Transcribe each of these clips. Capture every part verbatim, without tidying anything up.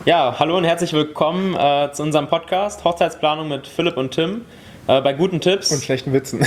Ja, hallo und herzlich willkommen äh, zu unserem Podcast Hochzeitsplanung mit Philipp und Tim äh, bei guten Tipps. Und schlechten Witzen.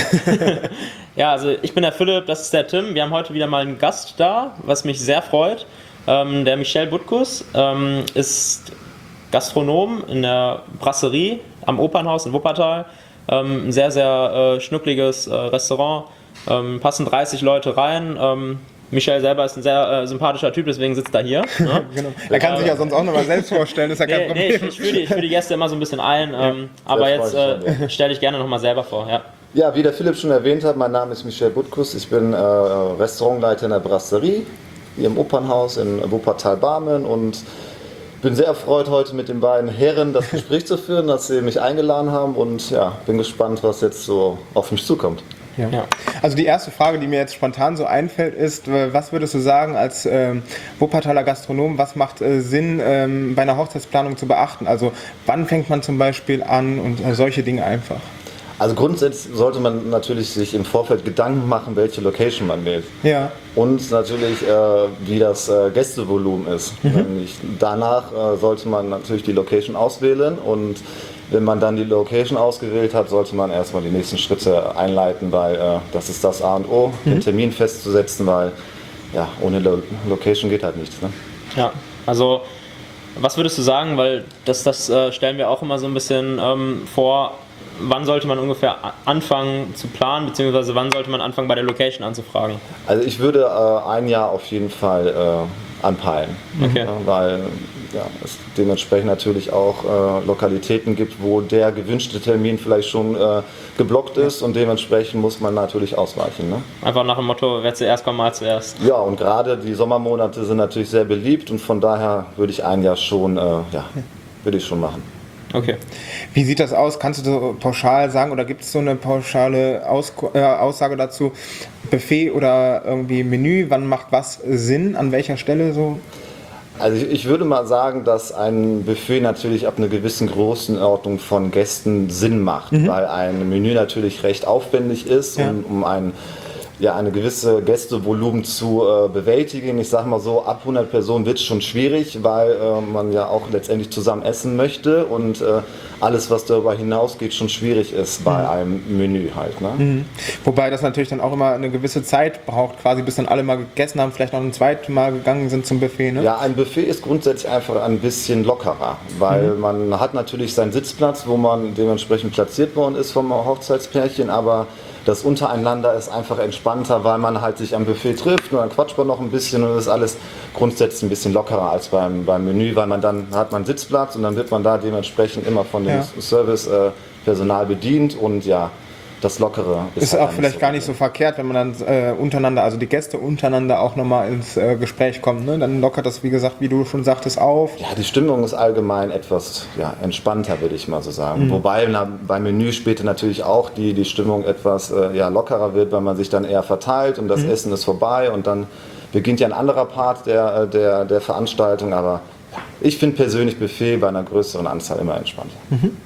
Ja, also ich bin der Philipp, das ist der Tim. Wir haben heute wieder mal einen Gast da, was mich sehr freut. Ähm, der Michel Butkus ähm, ist Gastronom in der Brasserie am Opernhaus in Wuppertal. Ähm, ein sehr, sehr äh, schnuckliges äh, Restaurant. Ähm, passen dreißig Leute rein. Ähm, Michel selber ist ein sehr äh, sympathischer Typ, deswegen sitzt er hier. Ne? Genau. Er kann sich ja sonst auch nochmal selbst vorstellen, ist ja kein Nee, Problem. nee, ich, ich, führe die, ich führe die Gäste immer so ein bisschen ein, ähm, aber jetzt äh, stelle ich gerne nochmal selber vor. Ja. Ja, wie der Philipp schon erwähnt hat, mein Name ist Michel Butkus. Ich bin äh, Restaurantleiter in der Brasserie, hier im Opernhaus in Wuppertal-Barmen und bin sehr erfreut, heute mit den beiden Herren das Gespräch zu führen, dass sie mich eingeladen haben und ja, bin gespannt, was jetzt so auf mich zukommt. Ja. Ja. Also die erste Frage, die mir jetzt spontan so einfällt, ist, was würdest du sagen als ähm, Wuppertaler Gastronom, was macht äh, Sinn ähm, bei einer Hochzeitsplanung zu beachten? Also wann fängt man zum Beispiel an und äh, solche Dinge einfach? Also grundsätzlich sollte man natürlich sich im Vorfeld Gedanken machen, welche Location man wählt. Ja. Und natürlich, äh, wie das äh, Gästevolumen ist. Mhm. Ich, danach äh, sollte man natürlich die Location auswählen und wenn man dann die Location ausgewählt hat, sollte man erstmal die nächsten Schritte einleiten, weil äh, das ist das A und O, mhm. den Termin festzusetzen, weil ja, ohne Lo- Location geht halt nichts. Ne? Ja, also was würdest du sagen, weil das, das äh, stellen wir auch immer so ein bisschen ähm, vor, wann sollte man ungefähr anfangen zu planen, beziehungsweise wann sollte man anfangen bei der Location anzufragen? Also ich würde äh, ein Jahr auf jeden Fall äh, anpeilen, okay. ja, weil ja, es dementsprechend natürlich auch äh, Lokalitäten gibt, wo der gewünschte Termin vielleicht schon äh, geblockt ist und dementsprechend muss man natürlich ausweichen. Ne? Einfach nach dem Motto, wer zuerst kommt, mal zuerst. Ja, und gerade die Sommermonate sind natürlich sehr beliebt und von daher würde ich ein Jahr schon, äh, ja, würde ich schon machen. Okay. Wie sieht das aus? Kannst du so pauschal sagen oder gibt es so eine pauschale Aus- äh, Aussage dazu? Buffet oder irgendwie Menü, wann macht was Sinn, an welcher Stelle so? Also ich, ich würde mal sagen, dass ein Buffet natürlich ab einer gewissen Größenordnung von Gästen Sinn macht, mhm. weil ein Menü natürlich recht aufwendig ist, ja. um, um ein ja, eine gewisse Gästevolumen zu äh, bewältigen. Ich sage mal so, ab hundert Personen wird es schon schwierig, weil äh, man ja auch letztendlich zusammen essen möchte und äh, alles, was darüber hinausgeht, schon schwierig ist bei mhm. einem Menü halt. Ne? Mhm. Wobei das natürlich dann auch immer eine gewisse Zeit braucht, quasi bis dann alle mal gegessen haben, vielleicht noch ein zweites Mal gegangen sind zum Buffet. Ne? Ja, ein Buffet ist grundsätzlich einfach ein bisschen lockerer, weil mhm. man hat natürlich seinen Sitzplatz, wo man dementsprechend platziert worden ist vom Hochzeitspärchen, aber das untereinander ist einfach entspannter, weil man halt sich am Buffet trifft und dann quatscht man noch ein bisschen und das ist alles grundsätzlich ein bisschen lockerer als beim, beim Menü, weil man dann hat man Sitzplatz und dann wird man da dementsprechend immer von dem ja. Servicepersonal bedient und ja, das Lockere ist, ist halt auch vielleicht so gar nicht so verkehrt, wenn man dann äh, untereinander, also die Gäste untereinander auch nochmal ins äh, Gespräch kommen. Ne? Dann lockert das, wie gesagt, wie du schon sagtest, auf. Ja, die Stimmung ist allgemein etwas ja, entspannter, würde ich mal so sagen. Mhm. Wobei na, beim Menü später natürlich auch die, die Stimmung etwas äh, ja, lockerer wird, weil man sich dann eher verteilt und das mhm. Essen ist vorbei und dann beginnt ja ein anderer Part der, der, der Veranstaltung. Aber ja, ich finde persönlich Buffet bei einer größeren Anzahl immer entspannter. Mhm.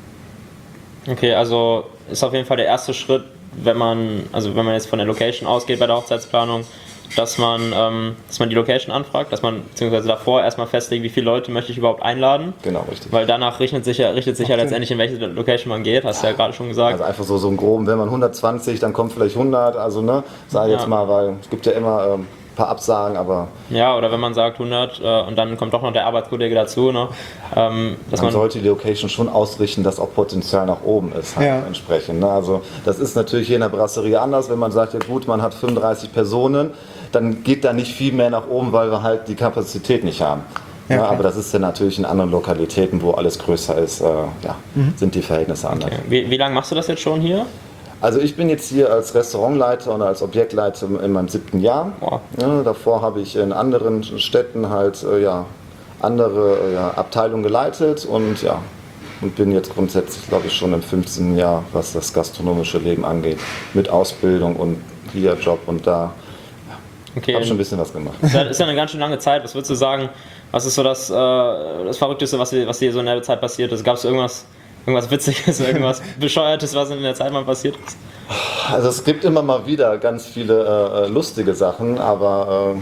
Okay, also ist auf jeden Fall der erste Schritt, wenn man, also wenn man jetzt von der Location ausgeht bei der Hochzeitsplanung, dass man, ähm, dass man die Location anfragt, dass man beziehungsweise davor erstmal festlegt, wie viele Leute möchte ich überhaupt einladen. Genau, richtig. Weil danach richtet sich ja, richtet sich ja letztendlich, in welche Location man geht, hast du ja, ja gerade schon gesagt. Also einfach so, so im Groben, wenn man hundertzwanzig, dann kommt vielleicht hundert, also ne, sag ich ja. jetzt mal, weil es gibt ja immer ähm, ein paar Absagen, aber... Ja, oder wenn man sagt hundert äh, und dann kommt doch noch der Arbeitskollege dazu, ne? Ähm, dass man, man sollte die Location schon ausrichten, dass auch Potenzial nach oben ist, halt ja. entsprechend. Ne? Also das ist natürlich hier in der Brasserie anders, wenn man sagt, ja gut, man hat fünfunddreißig Personen, dann geht da nicht viel mehr nach oben, weil wir halt die Kapazität nicht haben. Ja, ja, aber das ist ja natürlich in anderen Lokalitäten, wo alles größer ist, äh, ja, mhm. sind die Verhältnisse anders. Okay. Wie, wie lange machst du das jetzt schon hier? Also ich bin jetzt hier als Restaurantleiter und als Objektleiter in meinem siebten Jahr. Wow. Ja, davor habe ich in anderen Städten halt äh, ja, andere äh, ja, Abteilungen geleitet und ja, und bin jetzt grundsätzlich, glaube ich, schon im fünfzehnten Jahr, was das gastronomische Leben angeht, mit Ausbildung und hier Job und da. Okay, habe schon ein bisschen was gemacht. Das ist ja eine ganz schön lange Zeit. Was würdest du sagen, was ist so das, äh, das Verrückteste, was dir, was dir so in der Zeit passiert ist? Gab es irgendwas, irgendwas Witziges, irgendwas Bescheuertes, was in der Zeit mal passiert ist? Also es gibt immer mal wieder ganz viele äh, lustige Sachen, aber äh,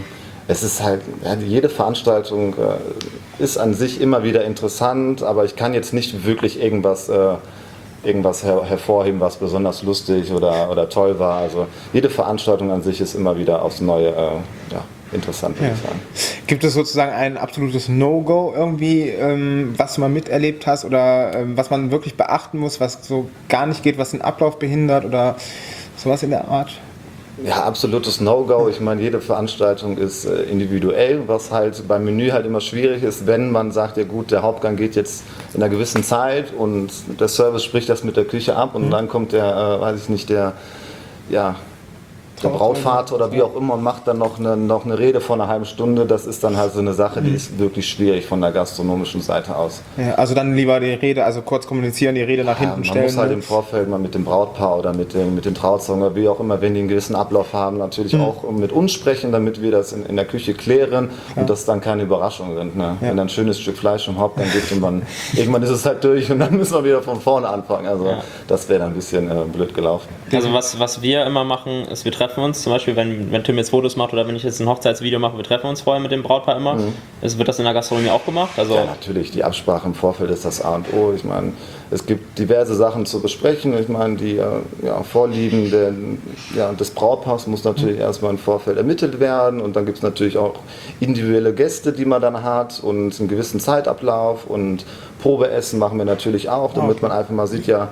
es ist halt, ja, jede Veranstaltung äh, ist an sich immer wieder interessant, aber ich kann jetzt nicht wirklich irgendwas, äh, irgendwas her hervorheben, was besonders lustig oder, oder toll war. Also jede Veranstaltung an sich ist immer wieder aufs Neue äh, ja, interessant, würde Ja. ich sagen. Gibt es sozusagen ein absolutes No-Go irgendwie, ähm, was du mal miterlebt hast oder ähm, was man wirklich beachten muss, was so gar nicht geht, was den Ablauf behindert oder sowas in der Art? Ja, absolutes No-Go. Ich meine, jede Veranstaltung ist äh, individuell, was halt beim Menü halt immer schwierig ist, wenn man sagt, ja gut, der Hauptgang geht jetzt in einer gewissen Zeit und der Service spricht das mit der Küche ab und mhm. dann kommt der, äh, weiß ich nicht, der, ja, der Brautvater oder wie auch immer und macht dann noch eine, noch eine Rede von einer halben Stunde. Das ist dann halt so eine Sache, die ist wirklich schwierig von der gastronomischen Seite aus. Ja, also dann lieber die Rede, also kurz kommunizieren, die Rede nach Ja, hinten man stellen. muss halt ne? im Vorfeld mal mit dem Brautpaar oder mit den, mit den Trauzeugen oder wie auch immer, wenn die einen gewissen Ablauf haben, natürlich mhm. auch mit uns sprechen, damit wir das in, in der Küche klären ja. und das dann keine Überraschungen sind. Ne? Ja. Wenn dann ein schönes Stück Fleisch im Hauptgang gibt und man, irgendwann ist es halt durch und dann müssen wir wieder von vorne anfangen. Also ja. das wäre dann ein bisschen äh, blöd gelaufen. Also was, was wir immer machen, ist, wir treffen uns zum Beispiel, wenn Wenn, wenn Tim jetzt Fotos macht oder wenn ich jetzt ein Hochzeitsvideo mache, wir treffen uns vorher mit dem Brautpaar immer. Mhm. Es, wird das in der Gastronomie auch gemacht? Also ja, natürlich. Die Absprache im Vorfeld ist das A und O. Ich meine, es gibt diverse Sachen zu besprechen. Ich meine, die ja, Vorlieben der, ja, des Brautpaars muss natürlich mhm. erstmal im Vorfeld ermittelt werden. Und dann gibt es natürlich auch individuelle Gäste, die man dann hat und einen gewissen Zeitablauf. Und Probeessen machen wir natürlich auch, damit okay. man einfach mal sieht, ja,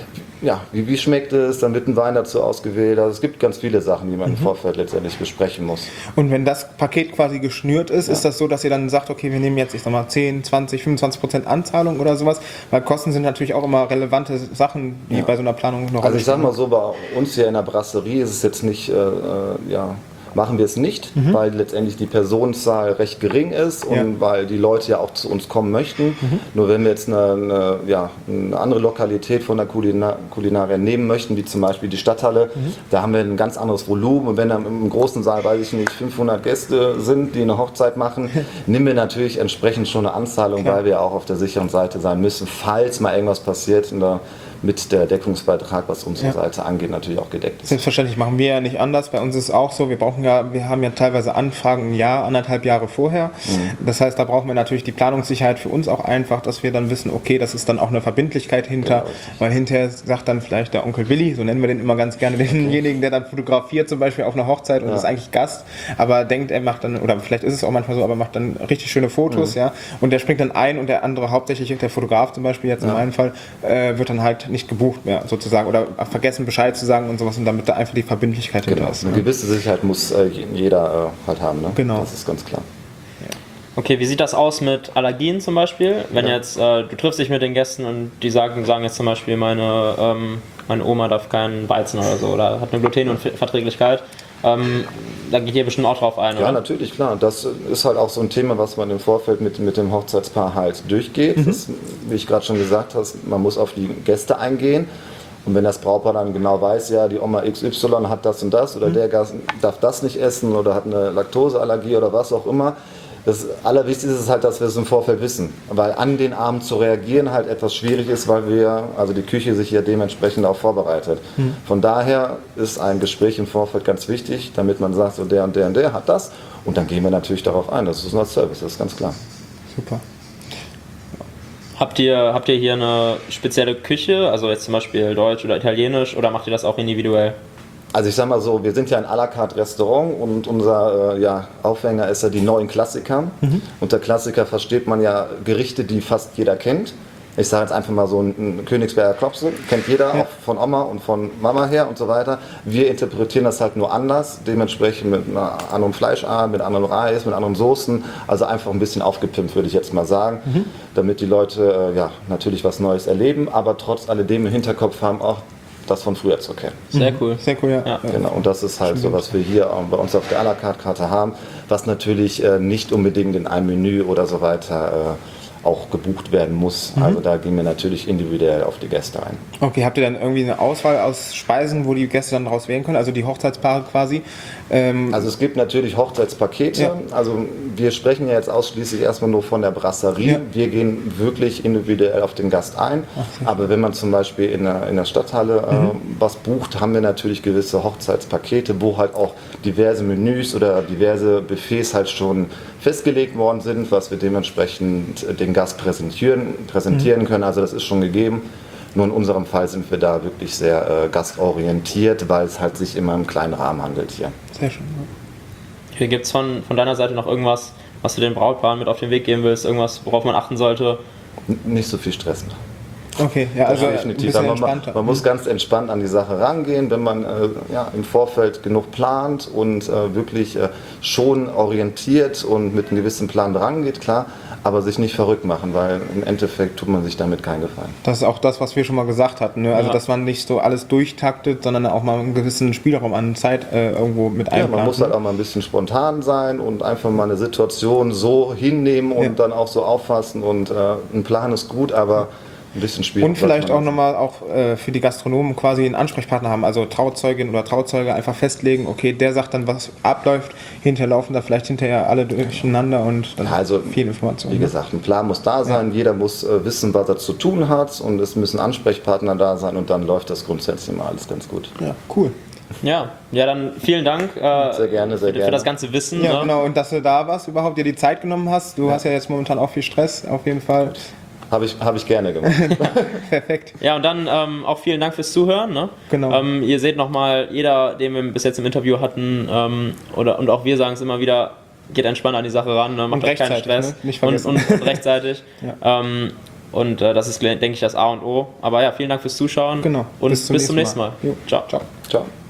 Ja, wie, wie schmeckt es, dann wird ein Wein dazu ausgewählt. Also es gibt ganz viele Sachen, die man im Vorfeld letztendlich besprechen muss. Und wenn das Paket quasi geschnürt ist, ja. ist das so, dass ihr dann sagt, okay, wir nehmen jetzt, ich sag mal, zehn, zwanzig, fünfundzwanzig Prozent Anzahlung oder sowas? Weil Kosten sind natürlich auch immer relevante Sachen, die ja. bei so einer Planung noch... Also ich sag mal so, bei uns hier in der Brasserie ist es jetzt nicht, äh, ja... machen wir es nicht, mhm. weil letztendlich die Personenzahl recht gering ist und ja. weil die Leute ja auch zu uns kommen möchten. Mhm. Nur wenn wir jetzt eine, eine, ja, eine andere Lokalität von der Kulina Kulinaria nehmen möchten, wie zum Beispiel die Stadthalle, mhm. da haben wir ein ganz anderes Volumen. Und wenn dann im großen Saal, weiß ich nicht, fünfhundert Gäste sind, die eine Hochzeit machen, nehmen wir natürlich entsprechend schon eine Anzahlung, Klar. weil wir auch auf der sicheren Seite sein müssen, falls mal irgendwas passiert in der mit der Deckungsbeitrag, was unsere ja. Seite angeht, natürlich auch gedeckt ist. Selbstverständlich machen wir ja nicht anders. Bei uns ist es auch so, wir brauchen ja, wir haben ja teilweise Anfragen ein Jahr, anderthalb Jahre vorher. Mhm. Das heißt, da brauchen wir natürlich die Planungssicherheit für uns auch einfach, dass wir dann wissen, okay, das ist dann auch eine Verbindlichkeit hinter, genau. weil hinterher sagt dann vielleicht der Onkel Willi, so nennen wir den immer ganz gerne, denjenigen, der dann fotografiert zum Beispiel auf einer Hochzeit und ja. ist eigentlich Gast, aber denkt, er macht dann, oder vielleicht ist es auch manchmal so, aber macht dann richtig schöne Fotos, mhm. ja, und der springt dann ein und der andere, hauptsächlich der Fotograf zum Beispiel jetzt ja. in meinem Fall, äh, wird dann halt nicht gebucht mehr sozusagen oder vergessen Bescheid zu sagen und sowas und damit da einfach die Verbindlichkeit genau. hinter ist. Eine gewisse Sicherheit muss äh, jeder äh, halt haben, ne? Genau. Das ist ganz klar. Okay, wie sieht das aus mit Allergien zum Beispiel? Wenn ja. jetzt, äh, du triffst dich mit den Gästen und die sagen, sagen jetzt zum Beispiel, meine, ähm, meine Oma darf keinen Weizen oder so oder hat eine Glutenunverträglichkeit. Ähm, da geht ihr bestimmt auch drauf ein, ja, oder? Ja, natürlich, klar. Das ist halt auch so ein Thema, was man im Vorfeld mit, mit dem Hochzeitspaar halt durchgeht. Mhm. Das, wie ich gerade schon gesagt habe, man muss auf die Gäste eingehen. Und wenn das Brautpaar dann genau weiß, ja, die Oma X Y hat das und das oder mhm. der Gast darf das nicht essen oder hat eine Laktoseallergie oder was auch immer. Das Allerwichtigste ist halt, dass wir es im Vorfeld wissen, weil an den Abend zu reagieren halt etwas schwierig ist, weil wir, also die Küche sich ja dementsprechend auch vorbereitet. Mhm. Von daher ist ein Gespräch im Vorfeld ganz wichtig, damit man sagt, so der und der und der hat das und dann gehen wir natürlich darauf ein. Das ist unser Service, das ist ganz klar. Super. Habt ihr, habt ihr hier eine spezielle Küche, also jetzt zum Beispiel Deutsch oder Italienisch oder macht ihr das auch individuell? Also ich sag mal so, wir sind ja ein à la carte Restaurant und unser äh, ja, Aufhänger ist ja die neuen Klassiker. Mhm. Unter Klassiker versteht man ja Gerichte, die fast jeder kennt. Ich sage jetzt einfach mal so ein Königsberger Klopse, kennt jeder, ja. auch von Oma und von Mama her und so weiter. Wir interpretieren das halt nur anders, dementsprechend mit einer anderen Fleischart, mit anderen Reis, mit anderen Soßen. Also einfach ein bisschen aufgepimpt, würde ich jetzt mal sagen, mhm. damit die Leute äh, ja, natürlich was Neues erleben, aber trotz alledem im Hinterkopf haben auch das von früher zu kennen. Sehr cool. Sehr cool, ja. ja. Genau, und das ist halt so, was wir hier bei uns auf der à la carte Karte haben, was natürlich äh, nicht unbedingt in einem Menü oder so weiter auch gebucht werden muss. Mhm. Also da gehen wir natürlich individuell auf die Gäste ein. Okay, habt ihr dann irgendwie eine Auswahl aus Speisen, wo die Gäste dann daraus wählen können, also die Hochzeitspaare quasi? Ähm Also es gibt natürlich Hochzeitspakete. Ja. Also wir sprechen ja jetzt ausschließlich erstmal nur von der Brasserie. Ja. Wir gehen wirklich individuell auf den Gast ein. Ach, aber wenn man zum Beispiel in der, in der Stadthalle äh, Mhm. was bucht, haben wir natürlich gewisse Hochzeitspakete, wo halt auch diverse Menüs oder diverse Buffets halt schon festgelegt worden sind, was wir dementsprechend den Gast präsentieren, präsentieren können. Also das ist schon gegeben. Nur in unserem Fall sind wir da wirklich sehr äh, gastorientiert, weil es halt sich immer im kleinen Rahmen handelt hier. Sehr schön. Hier gibt es von, von deiner Seite noch irgendwas, was du den Brautpaaren mit auf den Weg geben willst, irgendwas, worauf man achten sollte? N- nicht so viel stressen. Okay, ja, also Ja, ein definitiv. bisschen Man, man, entspannter. man muss ganz entspannt an die Sache rangehen, wenn man äh, ja, im Vorfeld genug plant und äh, wirklich äh, schon orientiert und mit einem gewissen Plan rangeht, klar, aber sich nicht verrückt machen, weil im Endeffekt tut man sich damit keinen Gefallen. Das ist auch das, was wir schon mal gesagt hatten. Ne? Also, Ja. dass man nicht so alles durchtaktet, sondern auch mal einen gewissen Spielraum an Zeit äh, irgendwo mit Ja, einplant. man muss halt auch mal ein bisschen spontan sein und einfach mal eine Situation so hinnehmen und Ja. dann auch so auffassen und äh, ein Plan ist gut, aber ein bisschen Spielraum. Und vielleicht sollte auch man nochmal auch äh, für die Gastronomen quasi einen Ansprechpartner haben, also Trauzeugin oder Trauzeuge einfach festlegen, okay, der sagt dann, was abläuft, hinterher laufen da vielleicht hinterher alle durcheinander und dann Ja, also, viel Information. Wie ne? gesagt, ein Plan muss da sein, jeder muss äh, wissen, was er zu tun hat und es müssen Ansprechpartner da sein und dann läuft das grundsätzlich mal alles ganz gut. Ja, cool. Ja, ja, dann vielen Dank äh, Sehr gerne, sehr für, für gerne. das ganze Wissen. Ja, ne? genau, und dass du da warst, überhaupt dir die Zeit genommen hast. Du hast ja jetzt momentan auch viel Stress, auf jeden Fall. Habe ich, hab ich gerne gemacht. Perfekt. Ja, und dann ähm, auch vielen Dank fürs Zuhören. Ne? Genau. Ähm, ihr seht nochmal, jeder, den wir bis jetzt im Interview hatten, ähm, oder, und auch wir sagen es immer wieder, geht entspannt an die Sache ran, ne? Macht Und euch keinen rechtzeitig, Stress. ne? Nicht und, vergessen. und, und rechtzeitig. Ja. ähm, und äh, das ist, denke ich, das A und O. Aber ja, vielen Dank fürs Zuschauen Genau. und bis zum nächsten Mal. Jo. Ciao. Ciao. Ciao.